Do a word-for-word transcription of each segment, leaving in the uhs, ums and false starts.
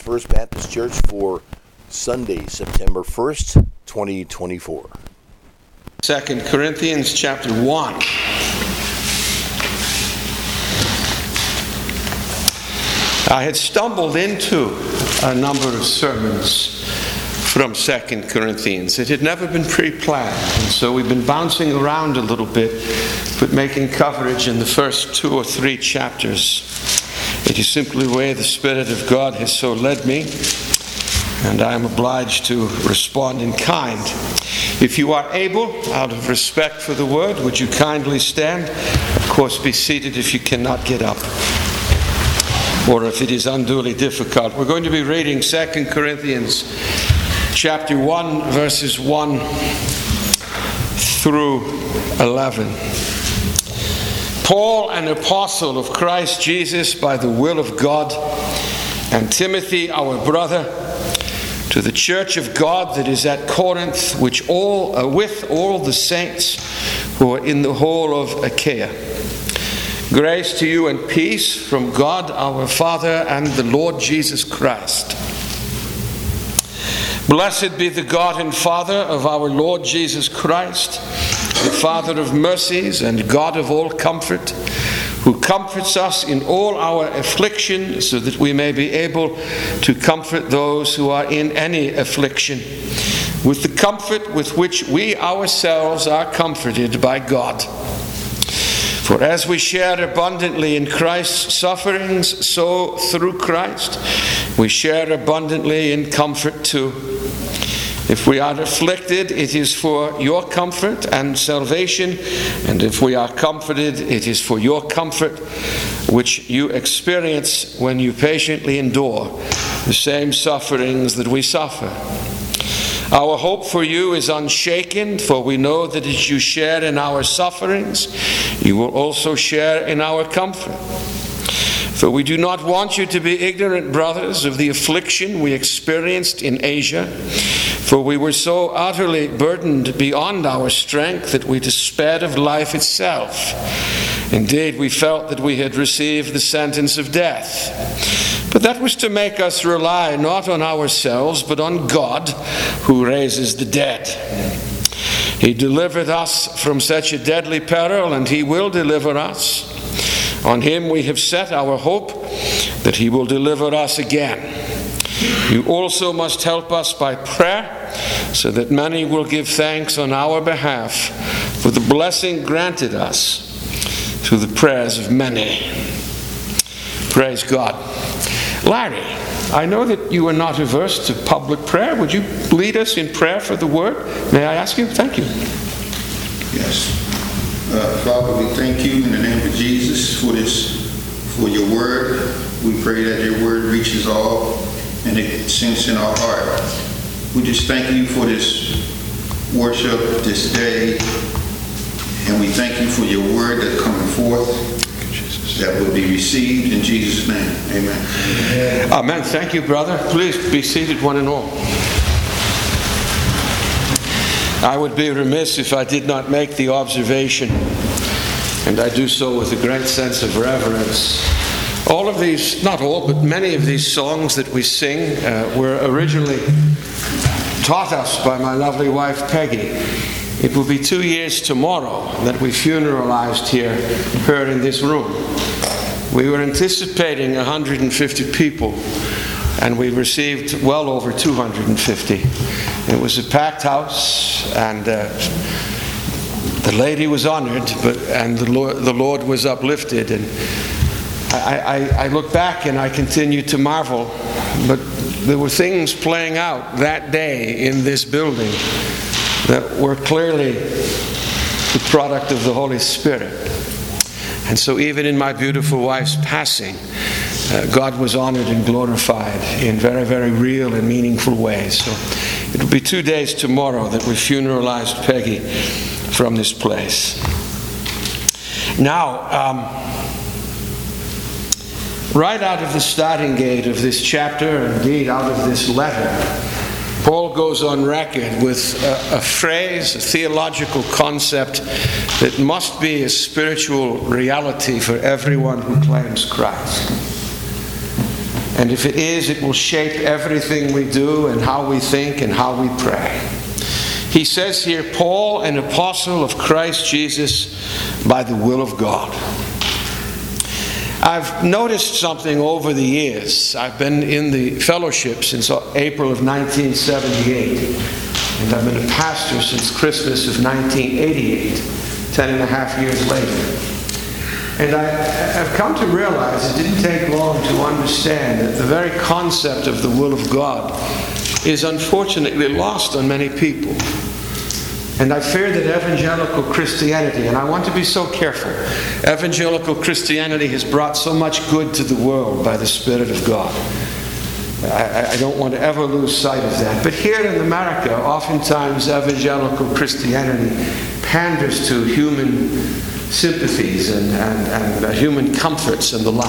First Baptist Church for Sunday, September first, twenty twenty-four. Second Corinthians chapter one. I had stumbled into a number of sermons from Second Corinthians. It had never been pre-planned, and so we've been bouncing around a little bit, but making coverage in the first two or three chapters. It is simply the way the Spirit of God has so led me, and I am obliged to respond in kind. If you are able, out of respect for the word, would you kindly stand? Of course, be seated if you cannot get up, or if it is unduly difficult. We're going to be reading Second Corinthians chapter one, verses one through eleven. Paul, an apostle of Christ Jesus by the will of God, and Timothy, our brother, to the church of God that is at Corinth, which all uh, with all the saints who are in the whole of Achaia. Grace to you and peace from God our Father and the Lord Jesus Christ. Blessed be the God and Father of our Lord Jesus Christ, the Father of mercies and God of all comfort, who comforts us in all our affliction, so that we may be able to comfort those who are in any affliction, with the comfort with which we ourselves are comforted by God. For as we share abundantly in Christ's sufferings, so through Christ we share abundantly in comfort too. If we are afflicted, it is for your comfort and salvation, and if we are comforted, it is for your comfort, which you experience when you patiently endure the same sufferings that we suffer. Our hope for you is unshaken, for we know that as you share in our sufferings, you will also share in our comfort. For we do not want you to be ignorant, brothers, of the affliction we experienced in Asia, for we were so utterly burdened beyond our strength that we despaired of life itself. Indeed, we felt that we had received the sentence of death. But that was to make us rely not on ourselves, but on God, who raises the dead. He delivered us from such a deadly peril, and He will deliver us. On Him we have set our hope that He will deliver us again. You also must help us by prayer, so that many will give thanks on our behalf for the blessing granted us through the prayers of many. Praise God. Larry, I know that you are not averse to public prayer. Would you lead us in prayer for the word? May I ask you? Thank you. Yes. Uh, Father, we thank you in the name of Jesus for this, for your word. We pray that your word reaches all and it sinks in our heart. We just thank you for this worship this day, and we thank you for your word that's coming forth, that will be received in Jesus' name. Amen. Amen. Thank you, brother. Please be seated, one and all. I would be remiss if I did not make the observation, and I do so with a great sense of reverence. All of these, not all, but many of these songs that we sing uh, were originally taught us by my lovely wife, Peggy. It will be two years tomorrow that we funeralized here, her in this room. We were anticipating one hundred fifty people, and we received well over two hundred fifty. It was a packed house, and uh, the lady was honored, but and the Lord, the Lord was uplifted. And I, I, I look back and I continue to marvel, but there were things playing out that day in this building that were clearly the product of the Holy Spirit. And so even in my beautiful wife's passing, uh, God was honored and glorified in very, very real and meaningful ways. So it will be two days tomorrow that we funeralized Peggy from this place. Now, um, right out of the starting gate of this chapter, indeed out of this letter, Paul goes on record with a, a phrase, a theological concept that must be a spiritual reality for everyone who claims Christ. And if it is, it will shape everything we do and how we think and how we pray. He says here, Paul, an apostle of Christ Jesus by the will of God. I've noticed something over the years. I've been in the fellowship since April of nineteen seventy-eight. And I've been a pastor since Christmas of nineteen eighty-eight, ten and a half years later. And I, I've come to realize it didn't take long to understand that the very concept of the will of God is unfortunately lost on many people. And I fear that evangelical Christianity, and I want to be so careful, evangelical Christianity has brought so much good to the world by the Spirit of God. I, I don't want to ever lose sight of that. But here in America, oftentimes evangelical Christianity panders to human sympathies and, and, and uh, human comforts and the like.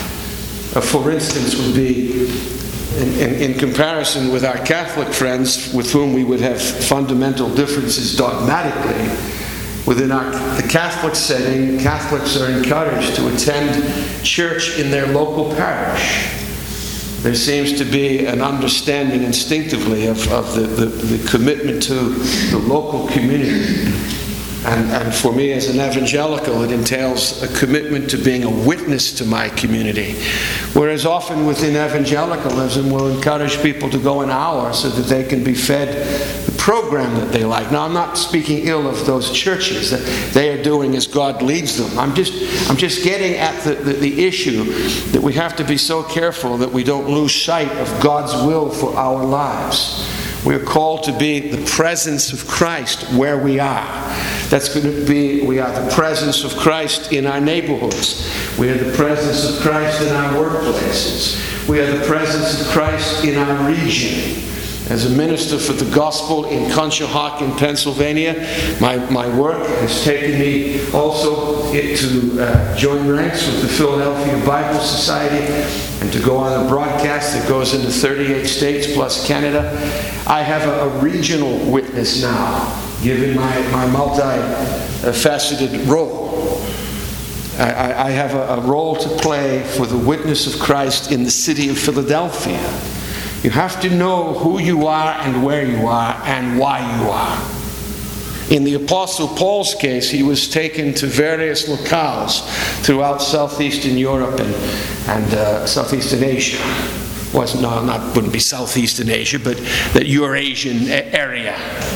Uh, for instance, would be In, in, in comparison with our Catholic friends with whom we would have fundamental differences dogmatically, within our, the Catholic setting, Catholics are encouraged to attend church in their local parish. There seems to be an understanding instinctively of, of the, the, the commitment to the local community. And, and for me as an evangelical, it entails a commitment to being a witness to my community. Whereas often within evangelicalism, we'll encourage people to go an hour so that they can be fed the program that they like. Now, I'm not speaking ill of those churches. That they are doing as God leads them. I'm just, I'm just getting at the, the, the issue that we have to be so careful that we don't lose sight of God's will for our lives. We're called to be the presence of Christ where we are. That's going to be, we are the presence of Christ in our neighborhoods. We are the presence of Christ in our workplaces. We are the presence of Christ in our region. As a minister for the gospel in Conshohocken, Pennsylvania, my, my work has taken me also to uh, join ranks with the Philadelphia Bible Society and to go on a broadcast that goes into thirty-eight states plus Canada. I have a, a regional witness now, given my, my multi-faceted role. I, I have a, a role to play for the witness of Christ in the city of Philadelphia. You have to know who you are and where you are and why you are. In the Apostle Paul's case, he was taken to various locales throughout southeastern Europe and, and uh, southeastern Asia. Was no, not wouldn't be southeastern Asia, but the Eurasian area.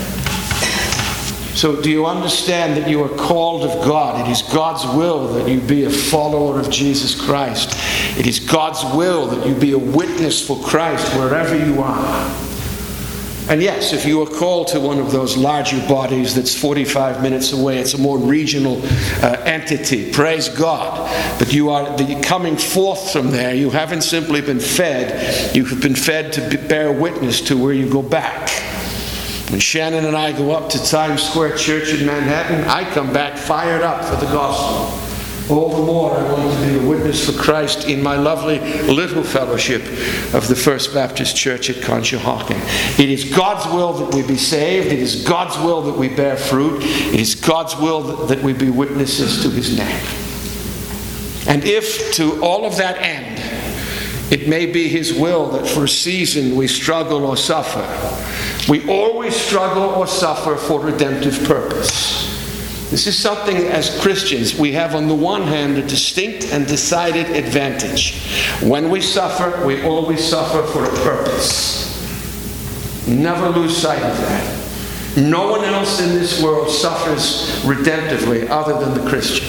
So do you understand that you are called of God? It is God's will that you be a follower of Jesus Christ. It is God's will that you be a witness for Christ wherever you are. And yes, if you are called to one of those larger bodies that's forty-five minutes away, it's a more regional uh, entity. Praise God. But you are the, coming forth from there. You haven't simply been fed. You have been fed to be, bear witness to where you go back. When Shannon and I go up to Times Square Church in Manhattan, I come back fired up for the gospel. All the more I want to be a witness for Christ in my lovely little fellowship of the First Baptist Church at Conshohocken. It is God's will that we be saved. It is God's will that we bear fruit. It is God's will that, that we be witnesses to His name. And if to all of that end, it may be His will that for a season we struggle or suffer, we always struggle or suffer for redemptive purpose. This is something as Christians we have on the one hand a distinct and decided advantage. When we suffer, we always suffer for a purpose. Never lose sight of that. No one else in this world suffers redemptively other than the Christian.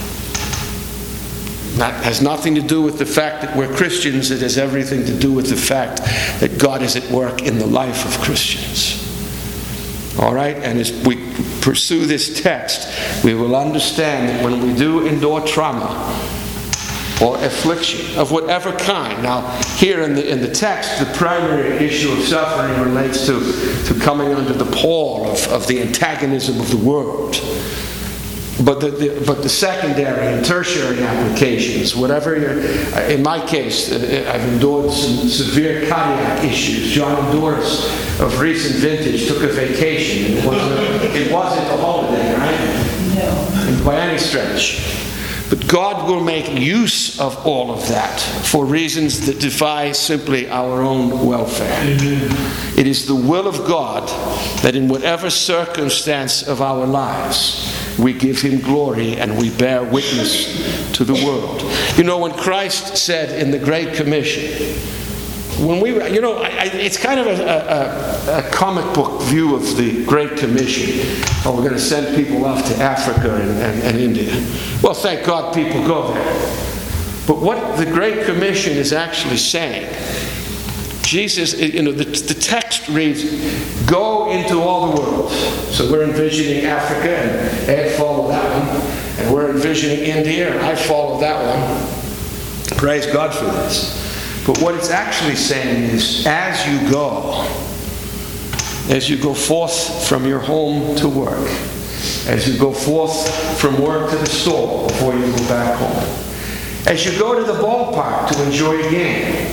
That has nothing to do with the fact that we're Christians. It has everything to do with the fact that God is at work in the life of Christians. All right? And as we pursue this text, we will understand that when we do endure trauma or affliction of whatever kind. Now, here in the in the text, the primary issue of suffering relates to, to coming under the pall of, of the antagonism of the world. But the, the but the secondary and tertiary applications, whatever you're, in my case, I've endured some severe cardiac issues. John Endurance of recent vintage took a vacation. It wasn't, it wasn't a holiday, right? No. By any stretch. But God will make use of all of that for reasons that defy simply our own welfare. Amen. It is the will of God that in whatever circumstance of our lives, we give Him glory and we bear witness to the world. You know, when Christ said in the Great Commission, when we, you know, I, I, it's kind of a, a, a comic book view of the Great Commission. Oh, we're going to send people off to Africa and, and, and India. Well, thank God people go there. But what the Great Commission is actually saying, Jesus, you know, the, the text reads, go into all the world. So we're envisioning Africa, and Ed followed that one. And we're envisioning India, and I followed that one. Praise God for this. But what it's actually saying is, as you go, as you go forth from your home to work, as you go forth from work to the store before you go back home, as you go to the ballpark to enjoy a game,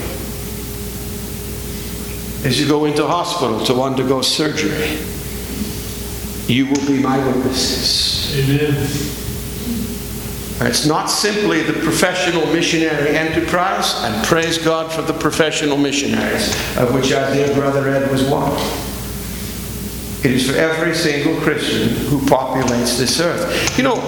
as you go into hospital to undergo surgery, you will be my witnesses. Amen. It's not simply the professional missionary enterprise, and praise God for the professional missionaries, of which our dear brother Ed was one. It is for every single Christian who populates this earth. You know,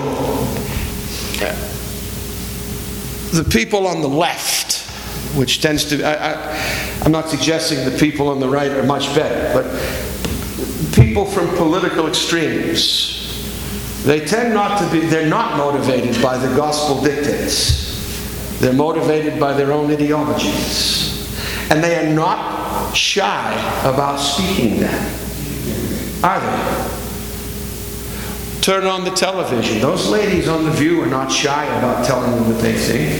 the people on the left, which tends to, I, I, I'm not suggesting the people on the right are much better, but people from political extremes, they tend not to be, they're not motivated by the gospel dictates. They're motivated by their own ideologies. And they are not shy about speaking them, are they? Turn on the television. Those ladies on The View are not shy about telling you what they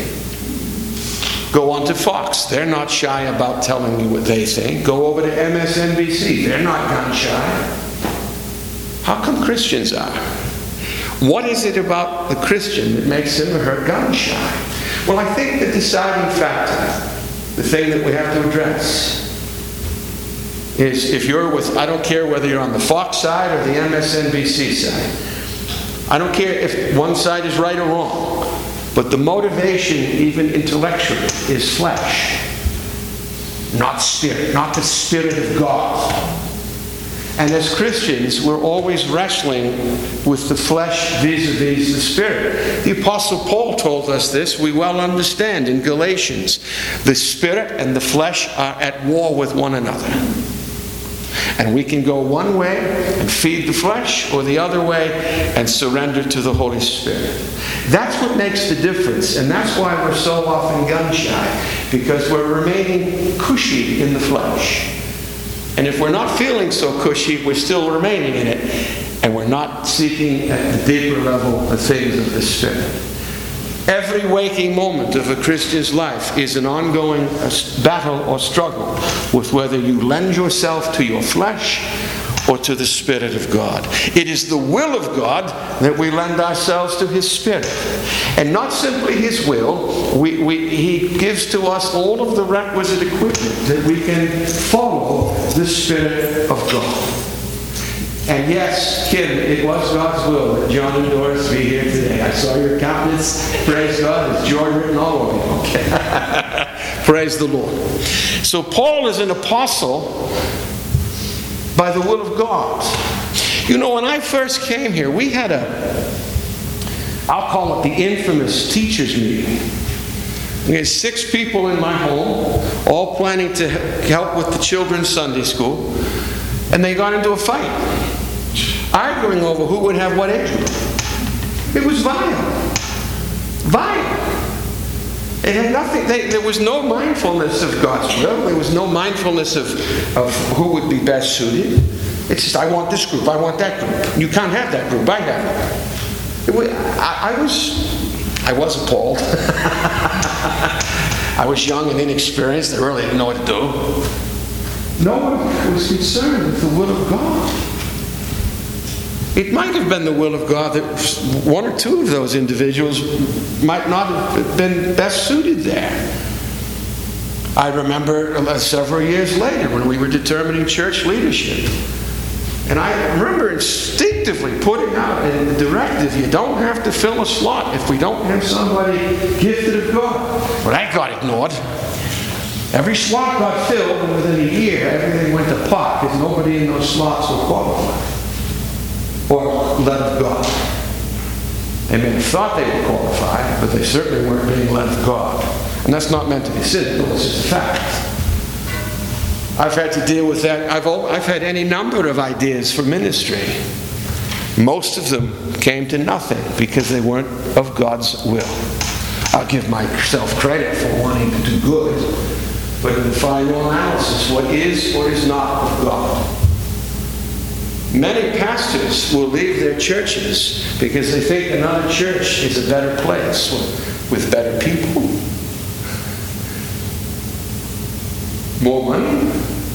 think. Go on to Fox. They're not shy about telling you what they think. Go over to M S N B C. They're not gun shy. How come Christians are? What is it about the Christian that makes him or her gun shy? Well, I think the deciding factor, the thing that we have to address, is if you're with, I don't care whether you're on the Fox side or the M S N B C side. I don't care if one side is right or wrong. But the motivation, even intellectually, is flesh, not spirit, not the Spirit of God. And as Christians, we're always wrestling with the flesh vis-a-vis the Spirit. The Apostle Paul told us this, we well understand in Galatians. The Spirit and the flesh are at war with one another. And we can go one way and feed the flesh, or the other way and surrender to the Holy Spirit. That's what makes the difference, and that's why we're so often gun shy, because we're remaining cushy in the flesh. And if we're not feeling so cushy, we're still remaining in it, and we're not seeking at the deeper level the things of the Spirit. Every waking moment of a Christian's life is an ongoing battle or struggle with whether you lend yourself to your flesh or to the Spirit of God. It is the will of God that we lend ourselves to His Spirit. And not simply His will, we, we, He gives to us all of the requisite equipment that we can follow the Spirit of God. And yes, Kim, it was God's will that John and Doris be here today. I saw your countenance. Praise God. There's joy written all over you. Okay. Praise the Lord. So Paul is an apostle by the will of God. You know, when I first came here, we had a, I'll call it the infamous teachers meeting. We had six people in my home, all planning to help with the children's Sunday school, and they got into a fight, arguing over who would have what age group. It was violent. Violent. It had nothing, they, there was no mindfulness of God's will. There was no mindfulness of, of who would be best suited. It's just, I want this group, I want that group. You can't have that group, I have it. It was, I, I was, I was appalled. I was young and inexperienced. I really didn't know what to do. No one was concerned with the will of God. It might have been the will of God that one or two of those individuals might not have been best suited there. I remember several years later when we were determining church leadership. And I remember instinctively putting out a directive, you don't have to fill a slot if we don't have somebody gifted of God. But that got ignored. Every slot got filled, and within a year, everything went to pot because nobody in those slots was qualified or led of God. They may have thought they were qualified, but they certainly weren't being led of God. And that's not meant to be cynical, it's just a fact. I've had to deal with that. I've, I've had any number of ideas for ministry. Most of them came to nothing because they weren't of God's will. I'll give myself credit for wanting to do good, but in the final analysis, what is or is not of God? Many pastors will leave their churches because they think another church is a better place with, with better people. More money?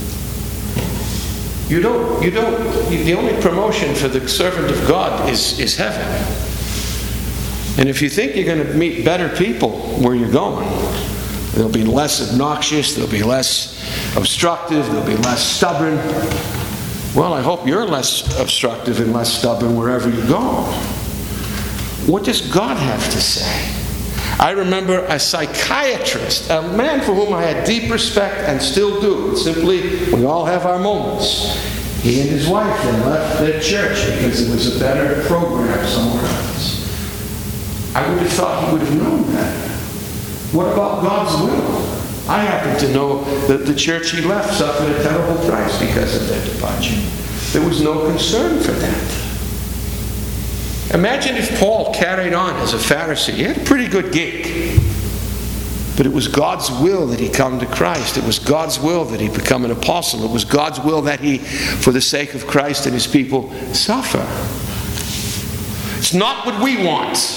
You don't, you don't, you, the only promotion for the servant of God is, is heaven. And if you think you're going to meet better people where you're going, they'll be less obnoxious, they'll be less obstructive, they'll be less stubborn. Well, I hope you're less obstructive and less stubborn wherever you go. What does God have to say? I remember a psychiatrist, a man for whom I had deep respect and still do. Simply, we all have our moments. He and his wife then left their church because it was a better program somewhere else. I would have thought he would have known that. What about God's will? I happen to know that the church he left suffered a terrible price because of their departure. There was no concern for that. Imagine if Paul carried on as a Pharisee. He had a pretty good gig. But it was God's will that he come to Christ. It was God's will that he become an apostle. It was God's will that he, for the sake of Christ and his people, suffer. It's not what we want.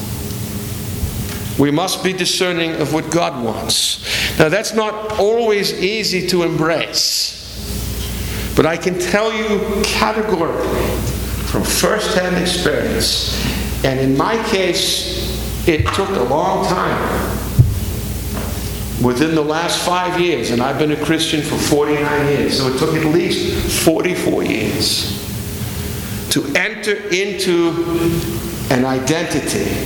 We must be discerning of what God wants. Now, that's not always easy to embrace. But I can tell you categorically, from first-hand experience, and in my case, it took a long time. Within the last five years, and I've been a Christian for forty-nine years, so it took at least forty-four years to enter into an identity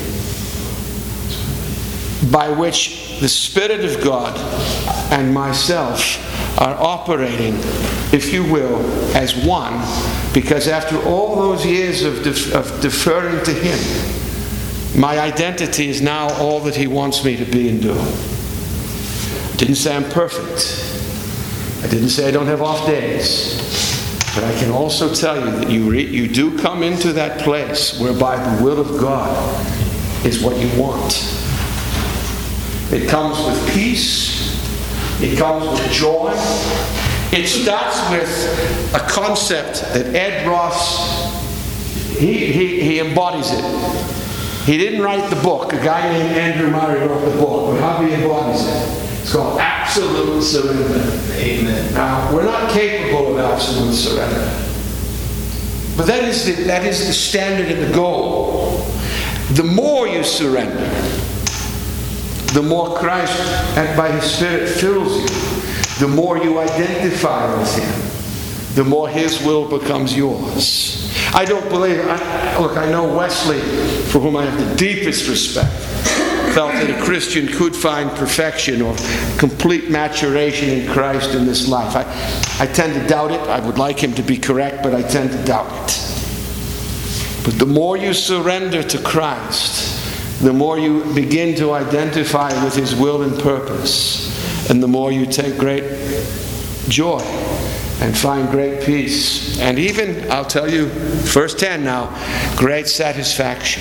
by which the Spirit of God and myself are operating, if you will, as one, because after all those years of, def- of deferring to Him, my identity is now all that He wants me to be and do. I didn't say I'm perfect. I didn't say I don't have off days. But I can also tell you that you, re- you do come into that place whereby the will of God is what you want. It comes with peace. It comes with joy. It starts with a concept that Ed Ross, he, he, he embodies it. He didn't write the book. A guy named Andrew Murray wrote the book, but how he embodies it. It's called absolute surrender. Amen. Now, we're not capable of absolute surrender. But that is the, that is the standard and the goal. The more you surrender, the more Christ, and by His Spirit, fills you. The more you identify with Him, the more His will becomes yours. I don't believe, I, look, I know Wesley, for whom I have the deepest respect, felt that a Christian could find perfection or complete maturation in Christ in this life. I, I tend to doubt it. I would like him to be correct, but I tend to doubt it. But the more you surrender to Christ, the more you begin to identify with His will and purpose, and the more you take great joy and find great peace, and even, I'll tell you firsthand now, great satisfaction.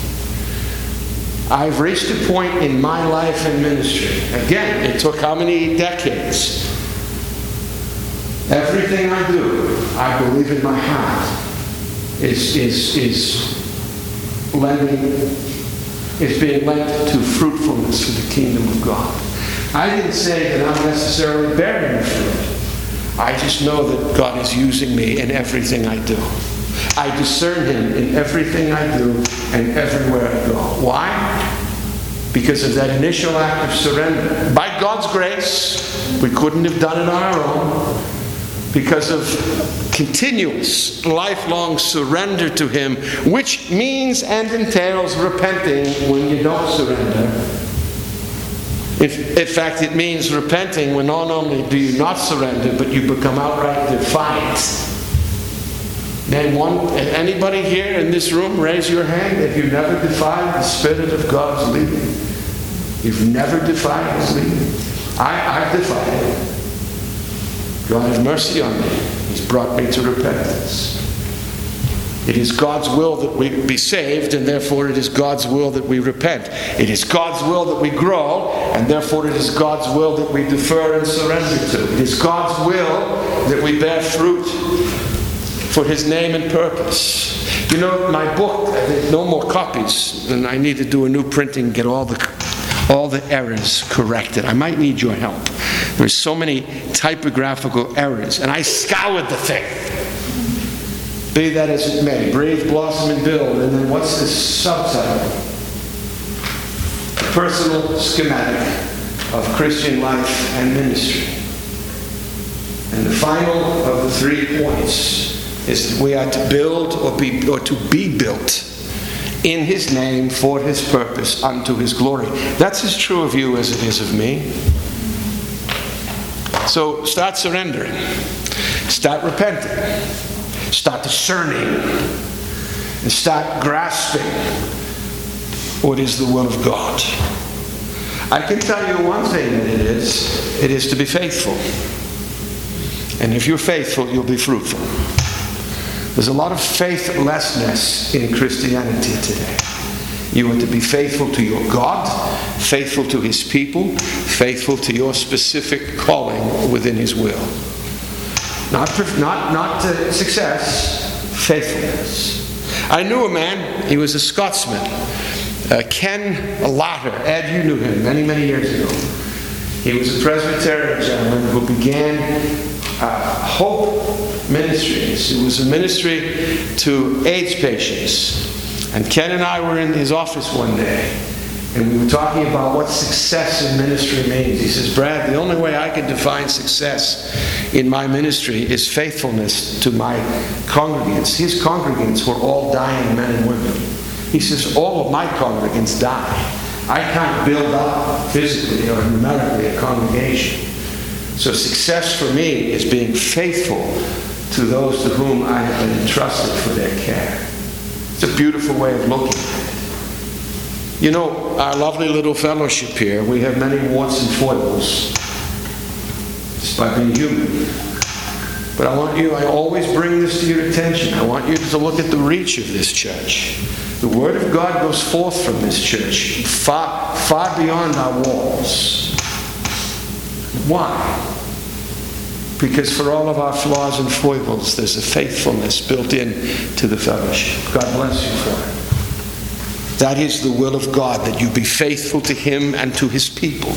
I've reached a point in my life and ministry. Again, it took how many decades? Everything I do, I believe in my heart, is is is lending, is being lent to fruitfulness for the kingdom of God. I didn't say that I'm necessarily bearing fruit. I just know that God is using me in everything I do. I discern Him in everything I do and everywhere I go. Why? Because of that initial act of surrender. By God's grace, we couldn't have done it on our own. because of continuous, lifelong surrender to Him, which means and entails repenting when you don't surrender. In, in fact, it means repenting when not only do you not surrender, but you become outright defiant. Name one, anybody here in this room, raise your hand if you've never defied the Spirit of God's leading. You've never defied His leading. I, I've defied it. God have mercy on me. He's brought me to repentance. It is God's will that we be saved, and therefore it is God's will that we repent. It is God's will that we grow, and therefore it is God's will that we defer and surrender to. It is God's will that we bear fruit for His name and purpose. You know, my book, I think no more copies, and I need to do a new printing, get all the all the errors corrected. I might need your help. There's so many typographical errors, and I scoured the thing. Be that as it may, breathe, blossom, and build. And then what's this subtitle? A personal schematic of Christian life and ministry. And the final of the three points is that we are to build or be or to be built in His name, for His purpose, unto His glory. That's as true of you as it is of me. So start surrendering. Start repenting. Start discerning. And start grasping what is the will of God. I can tell you one thing that it is. It is to be faithful. And if you're faithful, you'll be fruitful. There's a lot of faithlessness in Christianity today. You are to be faithful to your God, faithful to His people, faithful to your specific calling within His will. Not, not, not uh, success, faithfulness. I knew a man, he was a Scotsman, uh, Ken Latter. Ed, you knew him many, many years ago. He was a Presbyterian gentleman who began uh, Hope Ministries. It was a ministry to AIDS patients. And Ken and I were in his office one day, and we were talking about what success in ministry means. He says, Brad, the only way I can define success in my ministry is faithfulness to my congregants. His congregants were all dying men and women. He says, all of my congregants die. I can't build up physically or numerically a congregation. So success for me is being faithful to those to whom I have been entrusted for their care. It's a beautiful way of looking at it. You know, our lovely little fellowship here, we have many warts and foibles, just by being human. But I want you, I always bring this to your attention. I want you to look at the reach of this church. The Word of God goes forth from this church, far, far beyond our walls. Why? Because for all of our flaws and foibles, there's a faithfulness built in to the fellowship. God bless you for it. That is the will of God, that you be faithful to Him and to His people.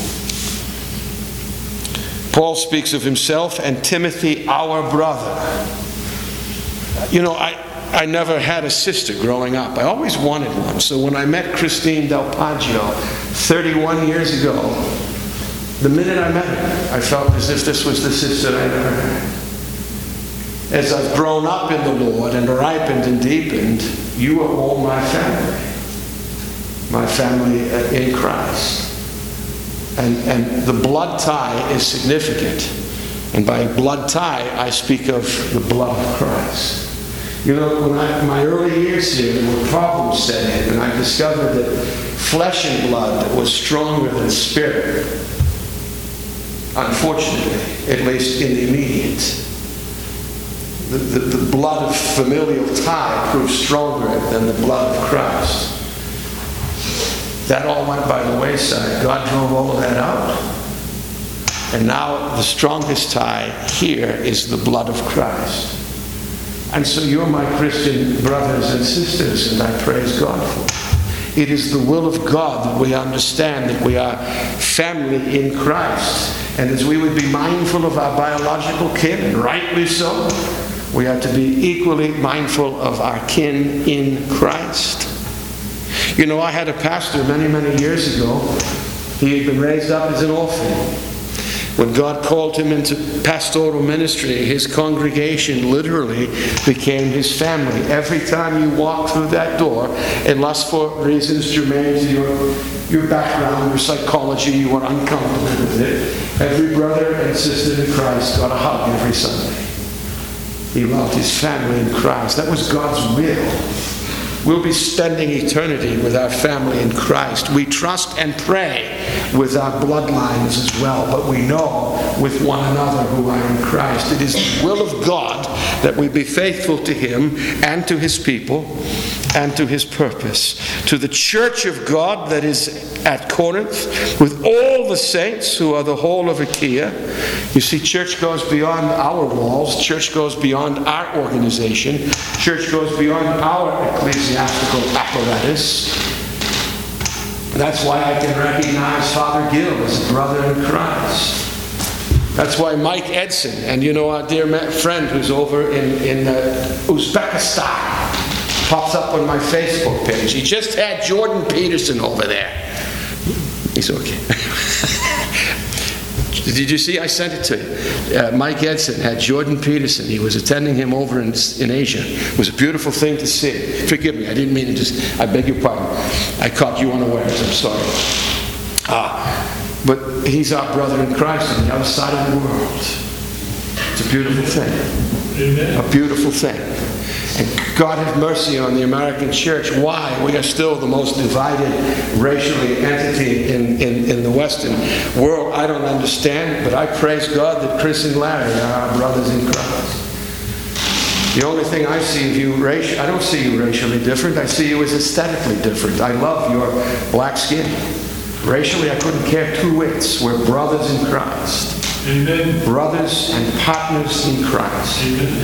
Paul speaks of himself and Timothy, our brother. You know, I, I never had a sister growing up. I always wanted one. So when I met Christine Del Poggio thirty-one years ago, the minute I met her, I felt as if this was the sister I never had. As I've grown up in the Lord and ripened and deepened, you are all my family. My family in Christ. And, and the blood tie is significant. And by blood tie, I speak of the blood of Christ. You know, when I, in my early years here, there were problems set in, and I discovered that flesh and blood was stronger than spirit. Unfortunately, at least in the immediate. The, the, the blood of familial tie proved stronger than the blood of Christ. That all went by the wayside. God drove all of that out. And now the strongest tie here is the blood of Christ. And so you're my Christian brothers and sisters, and I praise God for it. It is the will of God that we understand that we are family in Christ. And as we would be mindful of our biological kin, and rightly so, we are to be equally mindful of our kin in Christ. You know, I had a pastor many, many years ago. He had been raised up as an orphan. When God called him into pastoral ministry, his congregation literally became his family. Every time you walk through that door, unless for reasons germane to your, your background, your psychology, you are uncomfortable with it, every brother and sister in Christ got a hug every Sunday. He loved his family in Christ. That was God's will. We'll be spending eternity with our family in Christ. We trust and pray with our bloodlines as well, but we know with one another who are in Christ. It is the will of God that we be faithful to him and to his people and to his purpose. To the church of God that is at Corinth, with all the saints who are the whole of Achaia. You see, church goes beyond our walls. Church goes beyond our organization. Church goes beyond our ecclesiastical apparatus. That's why I can recognize Father Gill as a brother in Christ. That's why Mike Edson, and you know our dear friend who's over in, in uh, Uzbekistan, pops up on my Facebook page. He just had Jordan Peterson over there. He's okay. Did you see? I sent it to you. Uh, Mike Edson had Jordan Peterson. He was attending him over in, in Asia. It was a beautiful thing to see. Forgive me, I didn't mean to just, I beg your pardon. I caught you unawares, I'm sorry. Ah, but he's our brother in Christ on the other side of the world. It's a beautiful thing. Amen. A beautiful thing. And God have mercy on the American church. Why? We are still the most divided racially entity in, in, in the Western world. I don't understand, but I praise God that Chris and Larry are our brothers in Christ. The only thing I see of you, racial, I don't see you racially different. I see you as aesthetically different. I love your black skin. Racially, I couldn't care two whits. We're brothers in Christ. Amen. Brothers and partners in Christ. Amen.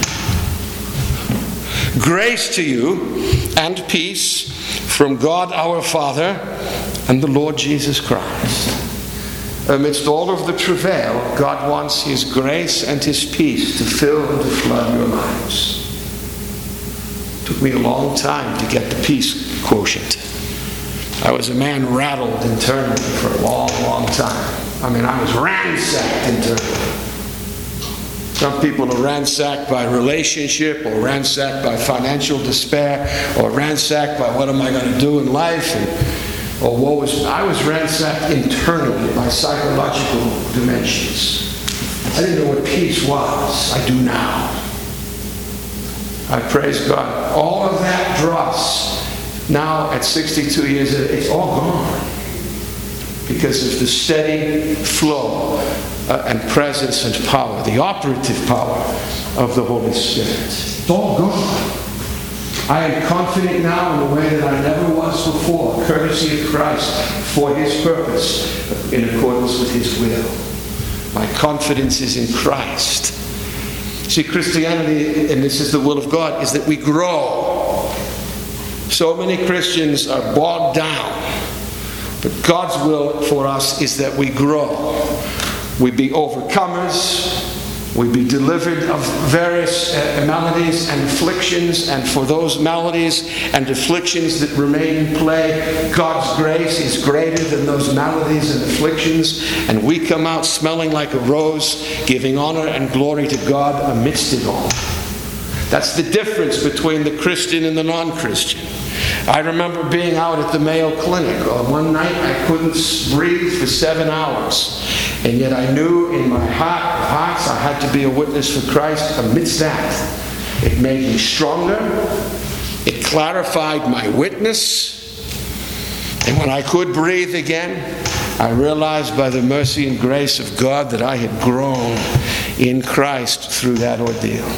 Grace to you and peace from God our Father and the Lord Jesus Christ. Amidst all of the travail, God wants his grace and his peace to fill and to flood your lives. It took me a long time to get the peace quotient. I was a man rattled internally for a long, long time. I mean, I was ransacked internally. Some people are ransacked by relationship, or ransacked by financial despair, or ransacked by what am I going to do in life, and, or woe is. I was ransacked internally by psychological dimensions. I didn't know what peace was. I do now. I praise God. All of that dross, now at sixty-two years, it's all gone. Because of the steady flow uh, and presence and power, the operative power of the Holy Spirit. It's all gone. I am confident now in a way that I never was before, courtesy of Christ, for his purpose, in accordance with his will. My confidence is in Christ. See, Christianity, and this is the will of God, is that we grow. So many Christians are bogged down. But God's will for us is that we grow. We be overcomers. We be delivered of various uh, maladies and afflictions. And for those maladies and afflictions that remain in play, God's grace is greater than those maladies and afflictions. And we come out smelling like a rose, giving honor and glory to God amidst it all. That's the difference between the Christian and the non-Christian. I remember being out at the Mayo Clinic. One night I couldn't breathe for seven hours. And yet I knew in my heart, hearts I had to be a witness for Christ amidst that. It made me stronger. It clarified my witness. And when I could breathe again, I realized by the mercy and grace of God that I had grown in Christ through that ordeal.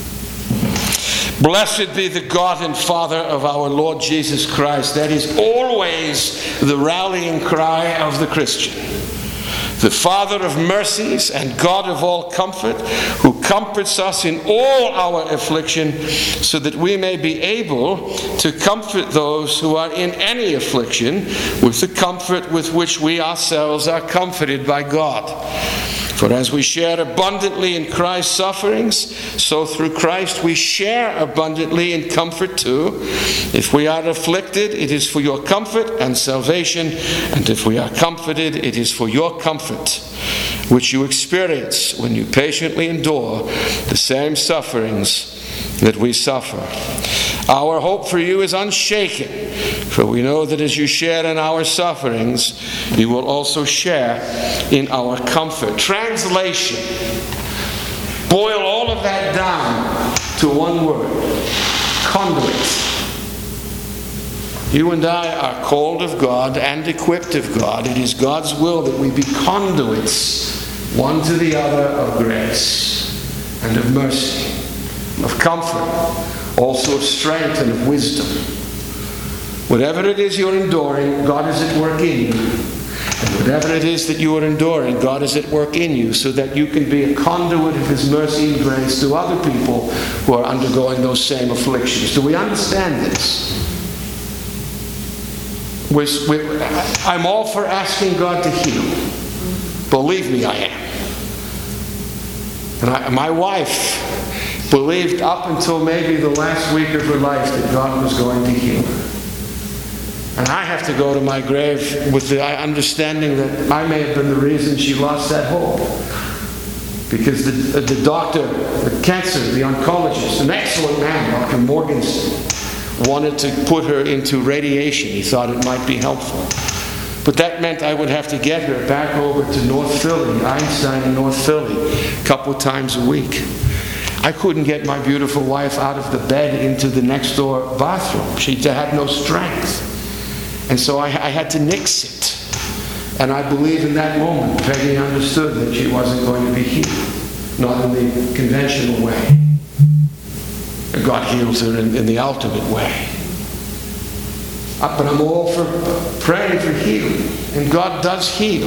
Blessed be the God and Father of our Lord Jesus Christ. That is always the rallying cry of the Christian. The Father of mercies and God of all comfort, who comforts us in all our affliction, so that we may be able to comfort those who are in any affliction with the comfort with which we ourselves are comforted by God. For as we share abundantly in Christ's sufferings, so through Christ we share abundantly in comfort too. If we are afflicted, it is for your comfort and salvation, and if we are comforted, it is for your comfort, which you experience when you patiently endure the same sufferings that we suffer. Our hope for you is unshaken, for we know that as you share in our sufferings, you will also share in our comfort. Translation. Boil all of that down to one word. Conduit. You and I are called of God and equipped of God. It is God's will that we be conduits, one to the other, of grace and of mercy, of comfort, also of strength and of wisdom. Whatever it is you're enduring, God is at work in you. And whatever it is that you are enduring, God is at work in you, so that you can be a conduit of His mercy and grace to other people who are undergoing those same afflictions. Do we understand this? We're, we're, I'm all for asking God to heal. Believe me, I am. And I, my wife believed up until maybe the last week of her life that God was going to heal her. And I have to go to my grave with the understanding that I may have been the reason she lost that hope. Because the, the doctor, the cancer, the oncologist, an excellent man, Doctor Morganson, wanted to put her into radiation. He thought it might be helpful. But that meant I would have to get her back over to North Philly, Einstein in North Philly, a couple of times a week. I couldn't get my beautiful wife out of the bed into the next door bathroom. She had no strength. And so I, I had to nix it. And I believe in that moment Peggy understood that she wasn't going to be healed. Not in the conventional way. And God healed her in, in the ultimate way. Uh, but I'm all for praying for healing. And God does heal.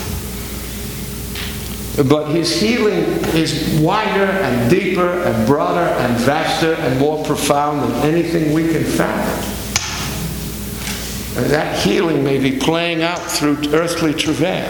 But His healing is wider and deeper and broader and vaster and more profound than anything we can fathom. And that healing may be playing out through earthly travail.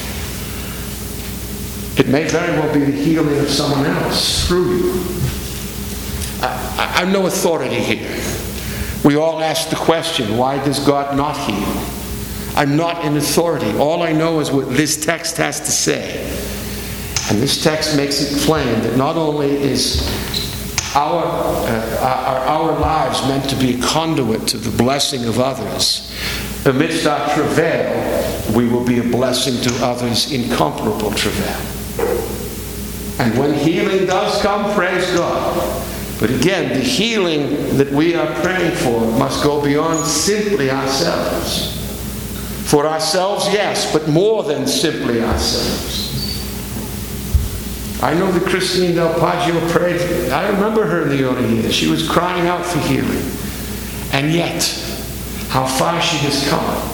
It may very well be the healing of someone else through you. I, I'm no authority here. We all ask the question, why does God not heal? I'm not in authority. All I know is what this text has to say. And this text makes it plain that not only is our, uh, our, our lives meant to be a conduit to the blessing of others, amidst our travail, we will be a blessing to others in comparable travail. And when healing does come, praise God. But again, the healing that we are praying for must go beyond simply ourselves. For ourselves, yes, but more than simply ourselves. I know that Christine Del Poggio prayed. I remember her in the early years. She was crying out for healing. And yet, how far she has come.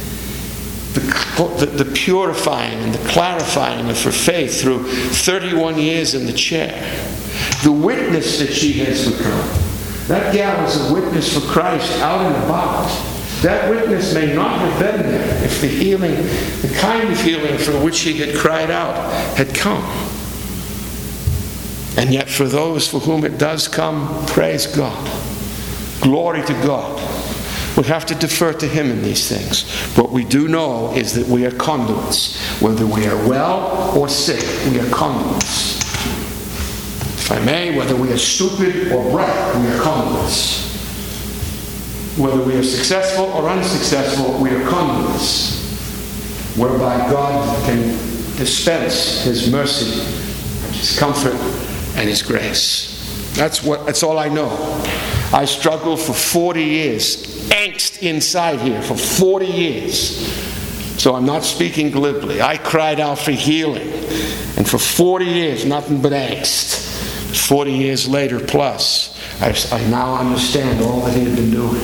The, the, the purifying and the clarifying of her faith through thirty-one years in the chair. The witness that she has become. That gal was a witness for Christ out and about. That witness may not have been there if the healing, the kind of healing for which she had cried out, had come. And yet for those for whom it does come, praise God. Glory to God. We have to defer to Him in these things. What we do know is that we are conduits. Whether we are well or sick, we are conduits. If I may, whether we are stupid or bright, we are conduits. Whether we are successful or unsuccessful, we are conduits. Whereby God can dispense His mercy, His comfort, and His grace. That's what. That's all I know. I struggled for forty years. Angst inside here for forty years. So I'm not speaking glibly. I cried out for healing. And for forty years, nothing but angst. forty years later plus, I, I now understand all that He had been doing.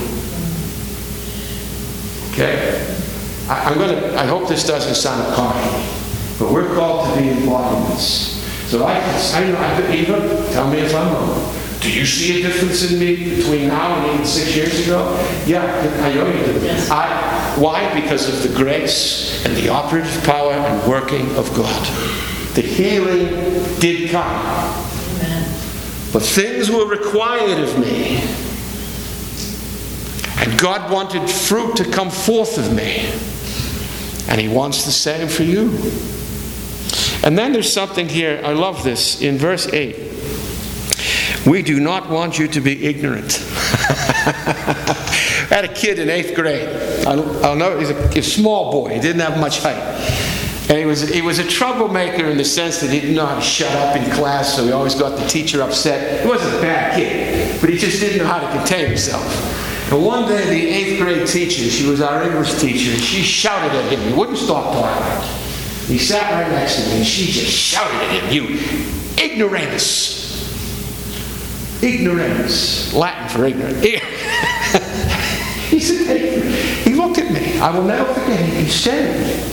Okay? I, I'm gonna, I hope this doesn't sound cocky, but we're called to be embodiments. So I, I, I could even, tell me if I'm wrong. Do you see a difference in me between now and even six years ago? Yeah, I know you do. Yes. I, why? Because of the grace and the operative power and working of God. The healing did come. Amen. But things were required of me. And God wanted fruit to come forth of me. And He wants the same for you. And then there's something here, I love this, in verse eight. We do not want you to be ignorant. I had a kid in eighth grade. I'll, I'll know he's a, a small boy. He didn't have much height. And he was, he was a troublemaker in the sense that he didn't know how to shut up in class, so he always got the teacher upset. He wasn't a bad kid, but he just didn't know how to contain himself. And one day the eighth grade teacher, she was our English teacher, and she shouted at him. He wouldn't stop talking. He sat right next to me, and she just shouted at him, "You ignoramus." Ignoramus. Latin for ignorant. He said, hey, he looked at me. I will never forget it. He stared at me.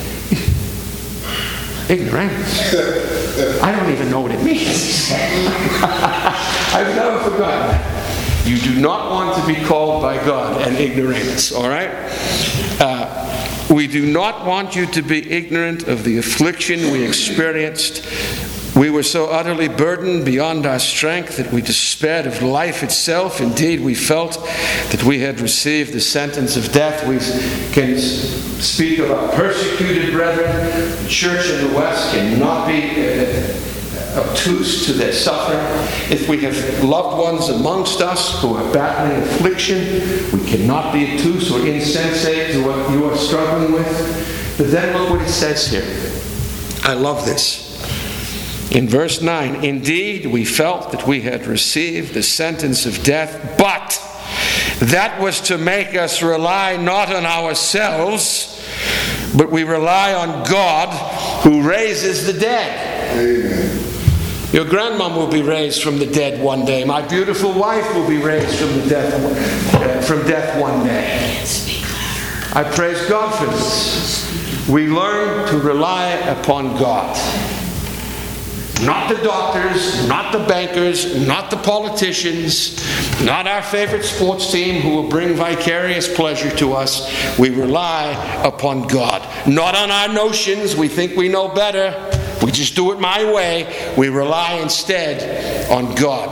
Ignoramus. I don't even know what it means. I've never forgotten that. You do not want to be called by God an ignoramus, all right? Uh, we do not want you to be ignorant of the affliction we experienced. We were so utterly burdened beyond our strength that we despaired of life itself. Indeed, we felt that we had received the sentence of death. We can speak of our persecuted brethren. The church in the West cannot be uh, obtuse to their suffering. If we have loved ones amongst us who are battling affliction, we cannot be obtuse or insensate to what you are struggling with. But then look what it says here. I love this. In verse nine, indeed, we felt that we had received the sentence of death, but that was to make us rely not on ourselves, but we rely on God who raises the dead. Amen. Your grandmom will be raised from the dead one day. My beautiful wife will be raised from the death, uh, from death one day. I praise God for this. We learn to rely upon God. Not the doctors, not the bankers, not the politicians, not our favorite sports team who will bring vicarious pleasure to us. We rely upon God. Not on our notions. We think we know better. We just do it my way. We rely instead on God.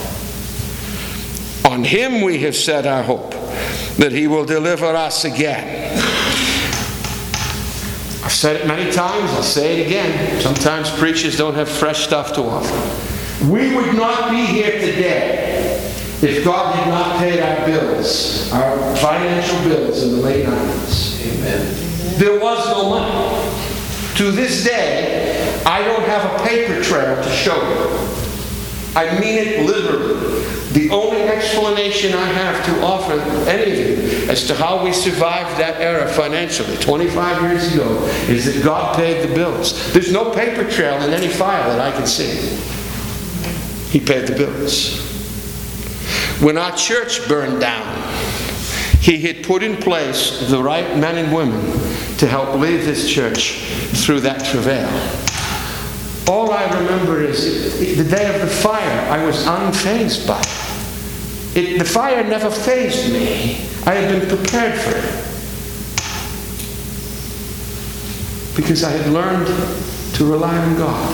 On Him we have set our hope, that He will deliver us again. I've said it many times, I'll say it again. Sometimes preachers don't have fresh stuff to offer. We would not be here today if God had not paid our bills, our financial bills in the late nineties. Amen. There was no money. To this day, I don't have a paper trail to show you. I mean it literally. The only explanation I have to offer any of you as to how we survived that era financially twenty-five years ago is that God paid the bills. There's no paper trail in any file that I can see. He paid the bills. When our church burned down, He had put in place the right men and women to help lead this church through that travail. All I remember is the day of the fire, I was unfazed by it. It, the fire never fazed me. I had been prepared for it. Because I had learned to rely on God.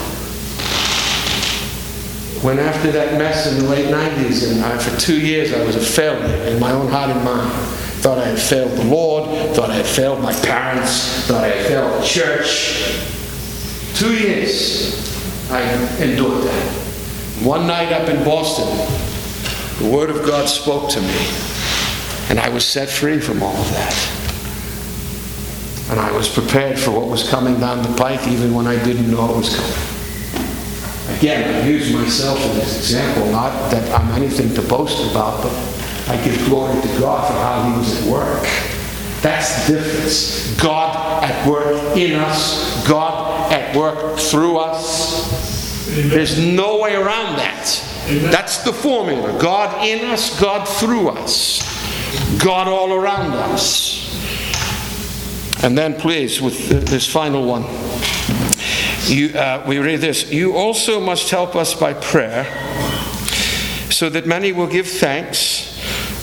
When after that mess in the late nineties, and I, for two years I was a failure in my own heart and mind. Thought I had failed the Lord, thought I had failed my parents, thought I had failed the church. Two years I endured that. One night up in Boston, the Word of God spoke to me, and I was set free from all of that. And I was prepared for what was coming down the pike, even when I didn't know it was coming. Again, I use myself as an example, not that I'm anything to boast about, but I give glory to God for how He was at work. That's the difference. God at work in us, God at work through us. Amen. There's no way around that. Amen. That's the formula. God in us, God through us. God all around us. And then please, with this final one, you, uh, we read this. You also must help us by prayer, so that many will give thanks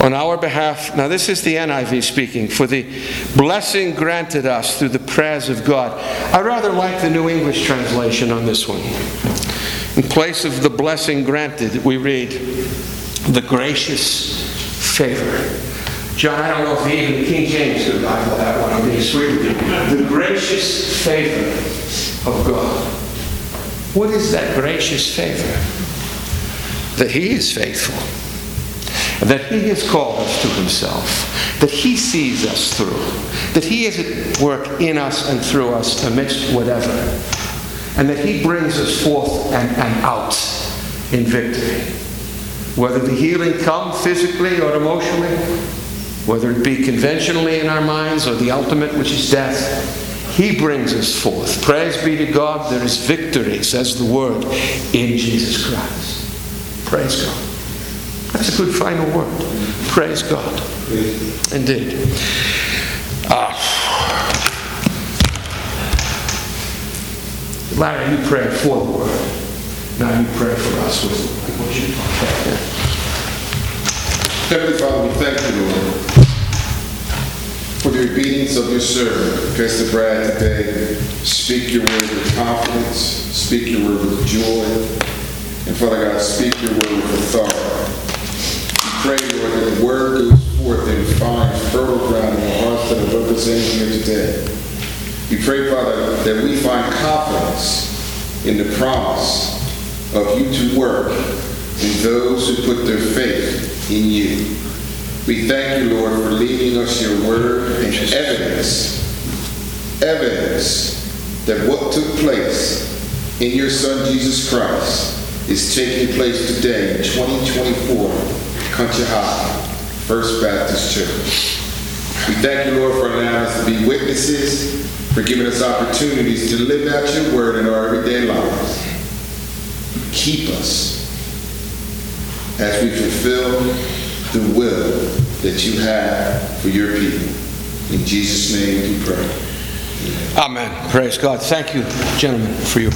on our behalf. Now this is the N I V speaking. For the blessing granted us through the prayers of God. I rather like the New English translation on this one. In place of the blessing granted, we read the gracious favor. John, I don't know if even King James could Bible that one. I'm being sweet with you. The gracious favor of God. What is that gracious favor? That He is faithful. That He has called us to Himself. That He sees us through. That He is at work in us and through us amidst whatever. And that He brings us forth and, and out in victory. Whether the healing come physically or emotionally, whether it be conventionally in our minds or the ultimate, which is death, He brings us forth. Praise be to God, there is victory, says the Word, in Jesus Christ. Praise God. That's a good final word. Praise God. Indeed. Uh, Larry, you pray for the Word. Now you pray for us with what you talk. Heavenly Father, we thank you, Lord, for the obedience of your servant, Pastor Brad, today. Speak your word with confidence. Speak your word with joy. And Father God, speak your word with authority. We pray, Lord, that the word goes forth and finds fertile ground in the hearts that are represented here today. We pray, Father, that we find confidence in the promise of you to work in those who put their faith in you. We thank you, Lord, for leaving us your word and evidence, evidence that what took place in your Son, Jesus Christ, is taking place today in twenty twenty-four, Country High, First Baptist Church. We thank you, Lord, for allowing us to be witnesses, for giving us opportunities to live out your word in our everyday lives. Keep us as we fulfill the will that you have for your people. In Jesus' name we pray. Amen. Praise God. Thank you, gentlemen, for your